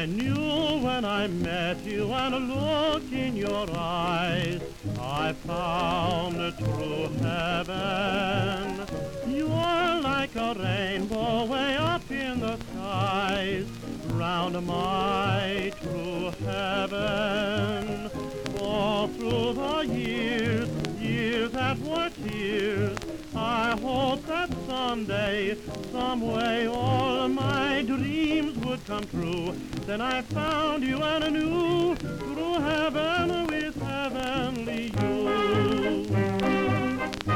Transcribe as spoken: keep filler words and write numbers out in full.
I knew when I met you and a look in your eyes, I found a true heaven. You're like a rainbow way up in the skies, round my true heaven. All through the years, years that were tears, I hope that someday, some way, all my dreams would come true. Then I found you and I knew through heaven with heavenly you.